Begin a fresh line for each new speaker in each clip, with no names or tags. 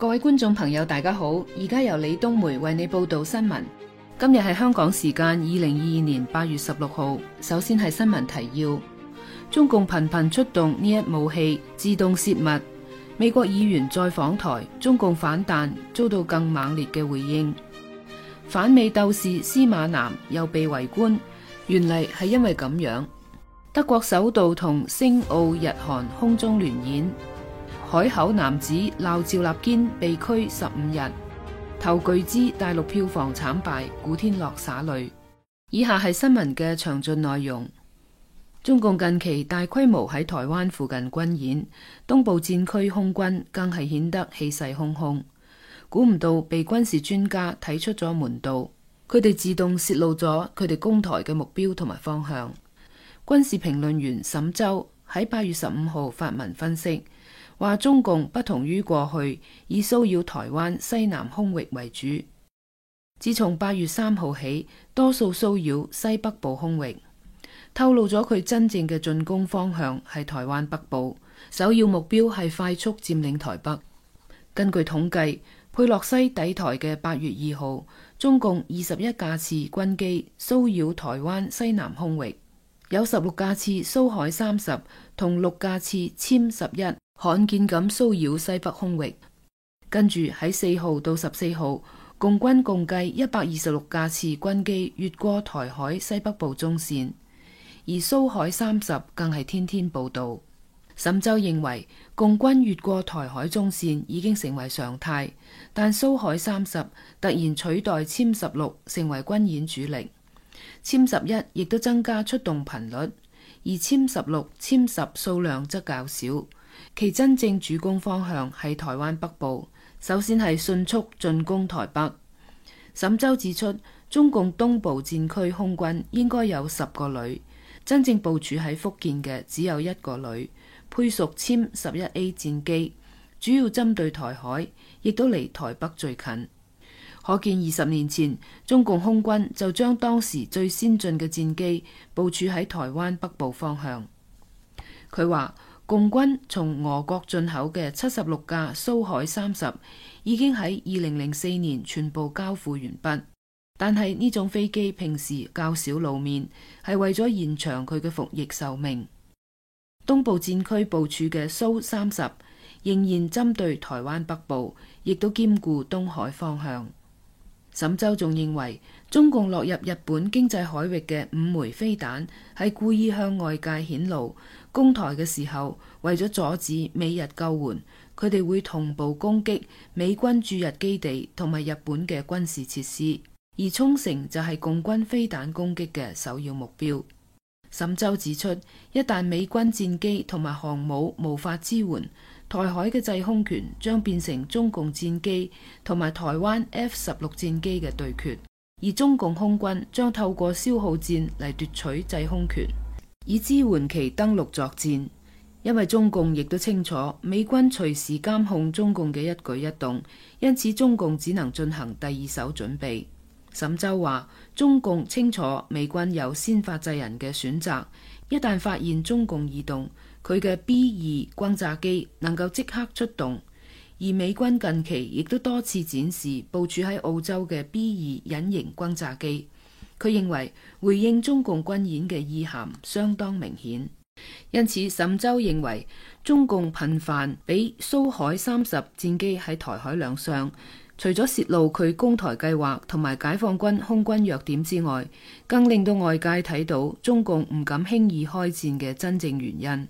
各位觀眾朋友大家好，而家由李冬梅為你報道新聞。今日係香港時間2022年8月16號。首先係新聞提要：中共頻頻出動呢一武器自動泄密，美國議員再訪台，中共反彈遭到更猛烈嘅回應。反美鬥士司馬南又被圍觀，原嚟係因為咁樣。德國首度同星澳日韓空中聯演。海口男子鬧趙立堅被拘15日，投巨資大陸票房慘敗，古天樂灑淚。以下係新聞嘅詳盡內容。中共近期大規模喺台灣附近軍演，東部戰區空軍更係顯得氣勢洶洶。估唔到被軍事專家睇出咗門道，佢哋自動泄露咗佢哋攻台嘅目標同埋方向。軍事評論員沈周喺8月15號發文分析，話中共不同於過去以騷擾台灣西南空域為主，自從8月3號起，多數騷擾西北部空域，透露咗佢真正嘅進攻方向係台灣北部，首要目標係快速佔領台北。根據統計，佩洛西抵台嘅8月2號，中共21架次軍機騷擾台灣西南空域，有16架次蘇海30同6架次殲11。罕見咁騷擾西北空域，跟住喺4號到14號，共軍共計126架次軍機越過台海西北部中線，而蘇海30更係天天報道。沈周認為，共軍越過台海中線已經成為常態，但蘇海30突然取代殲16成為軍演主力，殲11亦都增加出動頻率，而殲16、殲10數量則較少。其真正主攻方向係台灣北部，首先係迅速進攻台北。沈周指出，中共東部戰區空軍應該有10個旅，真正部署喺福建嘅只有1個旅，配屬殲11A 戰機，主要針對台海，亦都離台北最近。可見20年前，中共空軍就將當時最先進嘅戰機部署喺台灣北部方向。佢話，共軍從俄國進口嘅76架蘇海30已經喺2004年全部交付完畢，但係呢種飛機平時較少露面，係為咗延長佢嘅服役壽命。東部戰區部署嘅蘇30仍然針對台灣北部，亦都兼顧東海方向。沈周仲認為，中共落入日本經濟海域嘅5枚飛彈係故意向外界顯露，攻台嘅時候為咗阻止美日救援，佢哋會同步攻擊美軍駐日基地同埋日本嘅軍事設施，而沖繩就係共軍飛彈攻擊嘅首要目標。沈周指出，一旦美軍戰機同埋航母無法支援，台海嘅制空權將變成中共戰機同埋台灣 F-16戰機嘅對決，而中共空軍將透過消耗戰嚟奪取制空權，以支援其登陸作戰。因為中共亦都清楚美軍隨時監控中共嘅一舉一動，因此中共只能進行第二手準備。沈周話，中共清楚美軍有先發制人嘅選擇，一旦發現中共異動，佢嘅 B-2 轟炸機能夠即刻出動，而美軍近期亦都多次展示部署喺澳洲嘅 B-2 隱形轟炸機。佢認為回應中共軍演嘅意涵相當明顯，因此沈周認為中共頻繁俾蘇海30戰機喺台海亮相，除咗泄露佢攻台計劃同埋解放軍空軍弱點之外，更令到外界睇到中共唔敢輕易開戰嘅真正原因。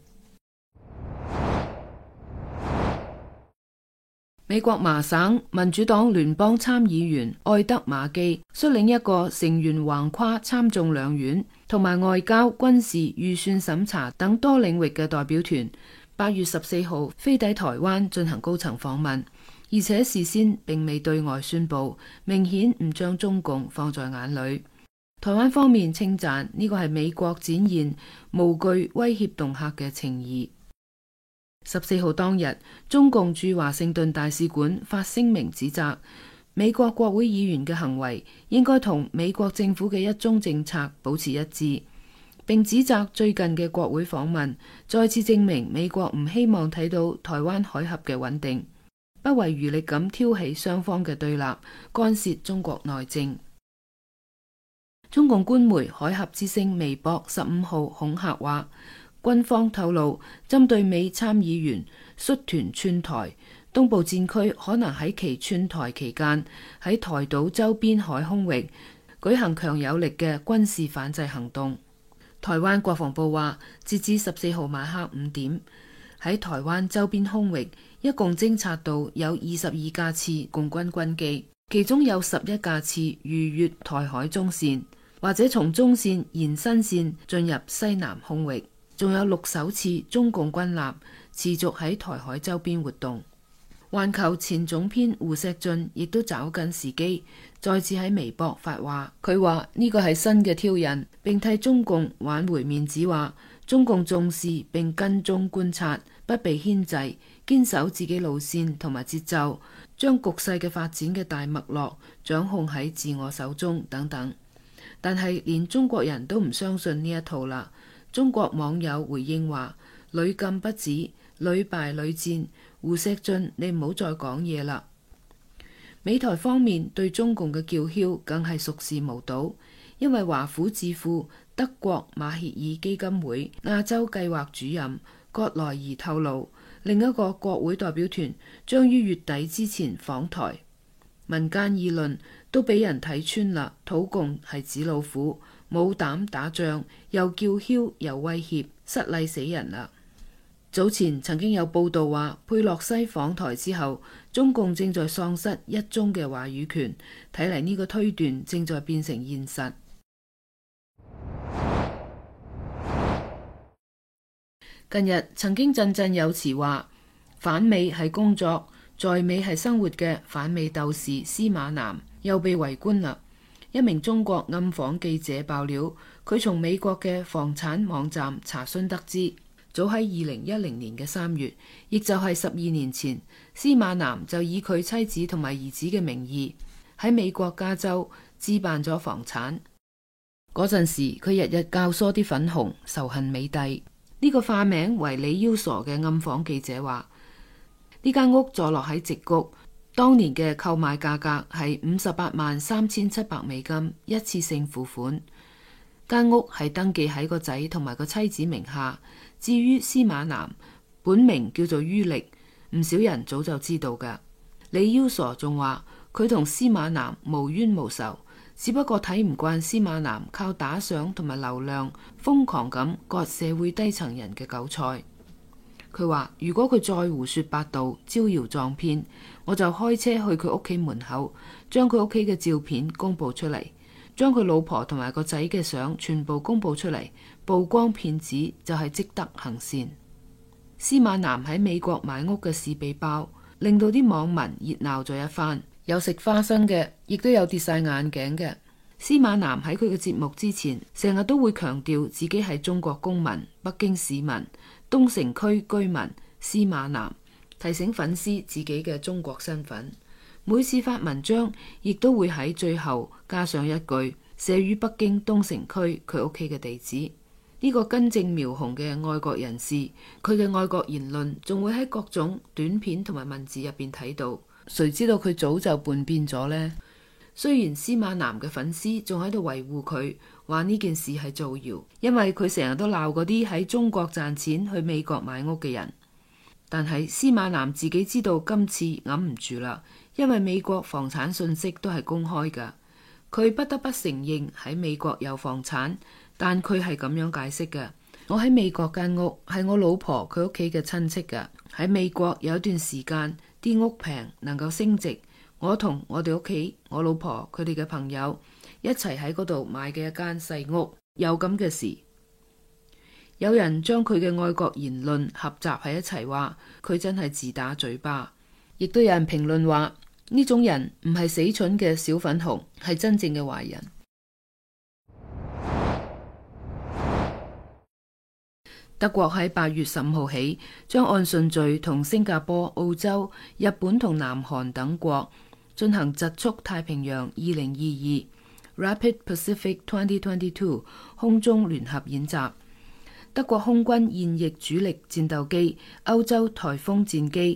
美國麻省民主黨聯邦參議員愛德馬基率領一個成員橫跨參眾兩院同埋外交、軍事、預算審查等多領域嘅代表團，8月14號飛抵台灣進行高層訪問，而且事先並未對外宣佈，明顯唔將中共放在眼裏。台灣方面稱讚呢個係美國展現無懼威脅恫嚇嘅情誼。14號當日，中共駐華盛頓大使館發聲明指責美國國會議員嘅行為應該同美國政府嘅一中政策保持一致，並指責最近嘅國會訪問再次證明美國唔希望睇到台灣海峽嘅穩定， 不遺餘力咁挑起雙方嘅對立，干涉中國內政。中共官媒海峽之聲微博15號恐嚇話，軍方透露針對美參議員率團竄台，東部戰區可能喺其竄台期間喺台島周邊海空域舉行強有力嘅軍事反制行動。台灣國防部話，截至14號晚黑5點，喺台灣周邊空域一共偵察到有22架次共軍軍機，其中有11架次逾越台海中線，或者從中線延伸線進入西南空域，仲有6艘次中共軍艦持續喺台海周邊活動。環球前總編胡錫進亦都找緊時機，再次喺微博發話，佢話呢個係新嘅挑釁，並替中共挽回面子，話中共重視並跟蹤觀察，不被牽制，堅守自己路線同埋節奏，將局勢嘅發展嘅大脈絡掌控喺自我手中等等。但係連中國人都唔相信呢一套啦。中國網友回應話，屢禁不止，屢敗屢戰，胡錫進你唔好再講嘢啦。美台方面對中共嘅叫囂更係熟視無睹，因為華府智庫德國馬歇爾基金會亞洲計劃主任葛萊儀透露，另一個國會代表團將於月底之前訪台。民間議論都俾人睇穿啦，土共係紙老虎，冇膽打仗，又叫囂又威脅，失禮死人啦。早前曾經有報道話，佩洛西訪台之後，中共正在喪失一中嘅話語權，睇嚟呢個推斷正在變成現實。近日曾經振振有詞話反美係工作，在美係生活嘅反美鬥士司馬南又被圍觀啦。一名中國暗訪記者爆料，佢從美國嘅房產網站查詢得知，早喺2010年嘅3月，亦就係12年前，司馬南就以佢妻子同埋兒子嘅名義喺美國加州置辦咗房產。嗰陣時佢日日教唆啲粉紅仇恨美帝。呢個化名為李腰傻嘅暗訪記者話，呢間屋坐落喺矽谷，當年嘅購買價格係$583,700一次性付款。間屋係登記喺個仔同埋個妻子名下。至於司馬南本名叫做于力，唔少人早就知道㗎。李腰傻仲話佢同司馬南無冤無仇，只不過睇唔慣司馬南靠打賞同埋流量瘋狂咁割社會低層人嘅韭菜。佢話如果佢再胡說八道招搖撞騙，我就開車去佢屋企門口，將佢屋企嘅照片公布出嚟，將佢老婆同埋個仔嘅相全部公布出嚟，曝光騙子就係積德行善。司馬南喺美國買屋嘅事被爆，令到啲網民熱鬧咗一番，有食花生嘅，亦都有跌晒眼鏡嘅。司馬南喺佢嘅節目之前，成日都會強調自己係中國公民、北京市民、東城區居民司馬南，提醒粉絲自己嘅中國身份。每次發文章，亦都會喺最後加上一句寫於北京東城區佢屋企嘅地址。呢個根正苗紅嘅愛國人士，佢嘅愛國言論仲會喺各種短片同埋文字入邊睇到。誰知道佢早就叛變咗呢？雖然司馬南嘅粉絲仲喺度維護佢，話呢件事係造謠，因為佢成日都鬧嗰啲喺中國賺錢去美國買屋嘅人。但係司馬南自己知道今次揞唔住啦，因為美國房產信息都係公開㗎。佢不得不承認喺美國有房產，但佢係咁樣解釋嘅：我喺美國間屋係我老婆佢屋企嘅親戚㗎。喺美國有一段時間啲屋平，能夠升值，我同我哋屋企我老婆佢哋嘅朋友一齊喺嗰度買嘅一間細屋。有咁嘅事，有人將佢嘅愛國言論合集喺一齊，話佢真係自打嘴巴。亦都有人評論話呢種人唔係死蠢嘅小粉紅，係真正嘅壞人。德國喺8月15號起，將按順序同新加坡、澳洲、日本同南韓等國進行疾速太平洋2022 Rapid Pacific 2022空中聯合演習。德國空軍現役主力戰鬥機歐洲颱風戰機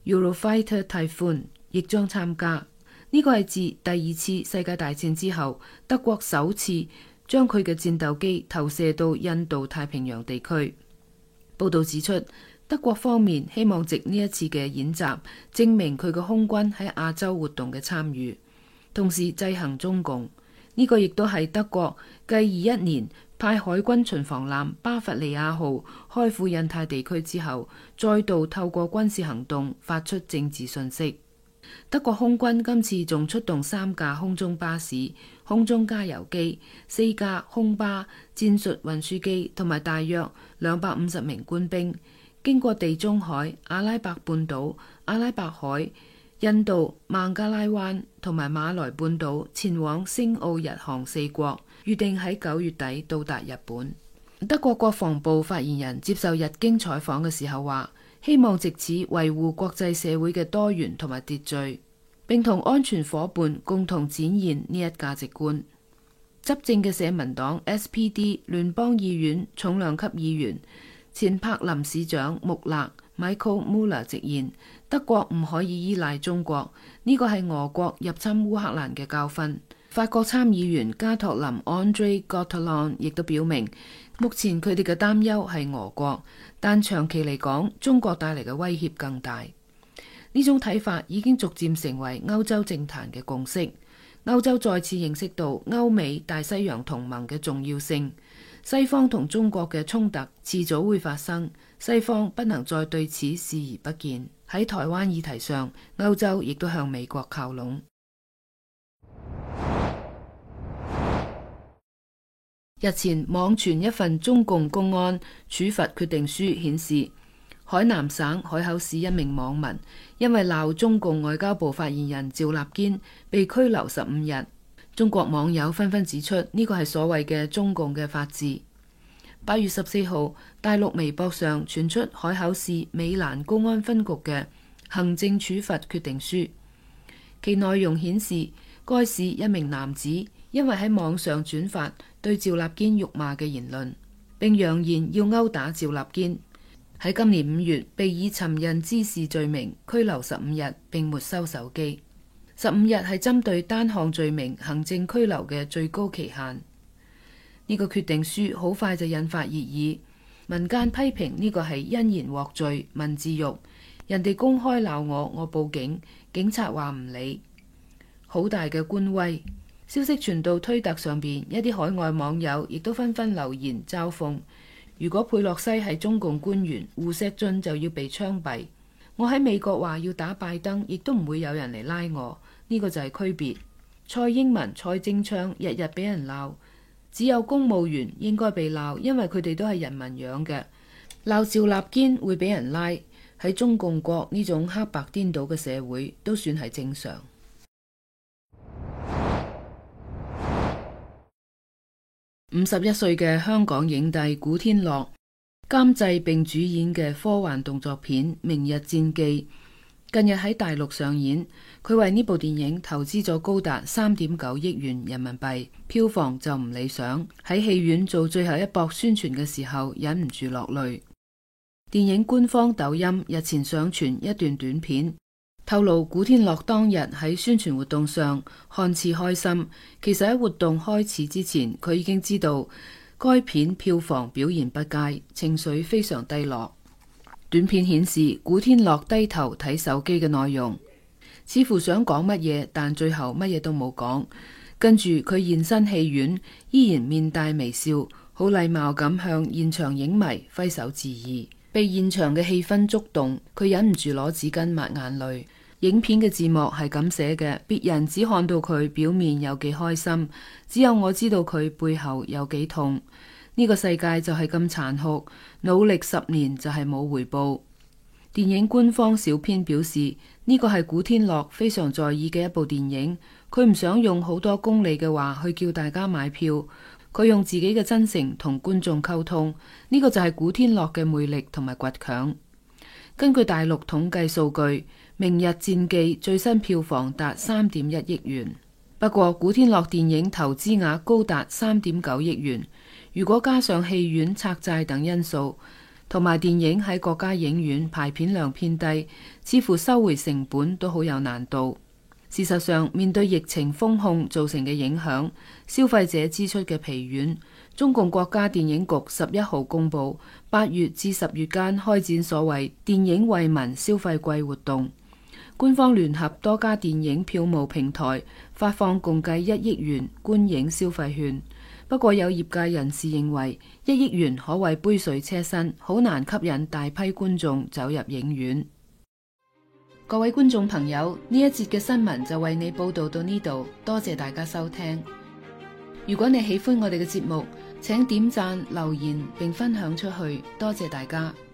Eurofighter Typhoon 亦將參加。呢個係自第二次世界大戰之後，德國首次將佢嘅戰鬥機投射到印度太平洋地區。報道指出，德國方面希望藉呢一次嘅演習，證明佢嘅空軍喺亞洲活動嘅參與，同時制衡中共。呢個亦都係德國繼21年派海軍巡防艦巴伐利亞號開赴印太地區之後，再度透過軍事行動發出政治訊息。德國空軍今次仲出動3架空中巴士、空中加油機、4架空巴、戰術運輸機同埋大約250名官兵，經過地中海、阿拉伯半島、阿拉伯海、印度、孟加拉灣同埋馬來半島，前往星澳日韓4國，預定喺9月底到達日本。德國國防部發言人接受日經採訪嘅時候話，希望藉此維護國際社會嘅多元同埋秩序，並同安全夥伴共同展現呢一價值觀。執政嘅社民黨 SPD 聯邦議院重量級議員前柏林市長穆勒 Michael Muller 直言，德國唔可以依賴中國，呢個係俄國入侵烏克蘭嘅教訓。法國參議員加托林 André Gattolin 亦都表明，目前佢哋嘅擔憂係俄國，但長期嚟講，中國帶嚟嘅威脅更大。呢種睇法已經逐漸成為歐洲政壇嘅共識。歐洲再次認識到歐美大西洋同盟嘅重要性。西方同中國嘅衝突遲早會發生，西方不能再對此視而不見。喺台灣議題上，歐洲亦都向美國靠攏。日前網傳一份中共公安處罰決定書顯示，海南省海口市一名網民因為鬧中共外交部發言人趙立堅被拘留15日。中國網友紛紛指出，呢個係所謂嘅中共嘅法治。8月14號，大陸微博上傳出海口市美蘭公安分局嘅行政處罰決定書，其內容顯示該市一名男子因為喺網上轉發對趙立堅辱罵嘅言論，並揚言要毆打趙立堅，喺今年5月被以尋釁滋事罪名拘留15日，並沒收手機。15日係針對單項罪名行政拘留嘅最高期限。呢個決定書好快就引發熱議，民間批評呢個係因言獲罪、文字獄，人哋公開鬧我報警，警察話唔理，好大嘅官威。消息傳到推特上邊，一啲海外網友亦都紛紛留言嘲諷：如果佩洛西係中共官員，胡錫進就要被槍斃。我喺美國話要打拜登，亦都唔會有人嚟拉我。呢個就係區別。蔡英文、蔡正昌日日俾人鬧，只有公務員應該被鬧，因為佢哋都係人民養嘅。鬧趙立堅會俾人拉，喺中共國呢種黑白顛倒嘅社會都算係正常。51歲嘅香港影帝古天樂監製並主演嘅科幻動作片《明日戰記》近日喺大陸上演，佢為呢部電影投資咗高達3.9億元人民幣，票房就唔理想。喺戲院做最後一搏宣傳嘅時候，忍唔住落淚。電影官方抖音日前上傳一段短片，透露古天樂當日喺宣傳活動上看似開心，其實喺活動開始之前，佢已經知道該片票房表現不佳，情緒非常低落。短片顯示古天樂低頭睇手機嘅內容，似乎想講乜嘢，但最後乜嘢都冇講。跟住佢現身戲院，依然面帶微笑，好禮貌咁向現場影迷揮手致意。被現場嘅氣氛觸動，佢忍唔住攞紙巾抹眼淚。影片嘅字幕係咁寫嘅：別人只看到佢表面有幾開心，只有我知道佢背後有幾痛。呢個世界就係咁殘酷，努力10年就係冇回報。電影官方小編表示，呢個係古天樂非常在意嘅一部電影，佢唔想用好多功利嘅話去叫大家買票，佢用自己嘅真誠同觀眾溝通，呢個就係古天樂嘅魅力同埋倔強。根據大陸統計數據，《明日戰記》最新票房達3.1億元，不過古天樂電影投資額高達3.9億元。如果加上戲院拆債等因素， 同埋電影喺國家影院排片量偏低，似乎收回成本都好有難度。事實上，面對疫情封控造成嘅影響，消費者支出嘅疲軟，中共國家電影局11號公佈8月至10月間開展所謂電影惠民消費季活動，官方聯合多家電影票務平台發放共計1億元觀影消費券。不過有業界人士認為，1億元可謂杯水車薪，好難吸引大批觀眾走入影院。各位觀眾朋友，呢一節嘅新聞就為你報道到呢度，多謝大家收聽。如果你喜歡我哋嘅節目，請點讚、留言並分享出去，多謝大家。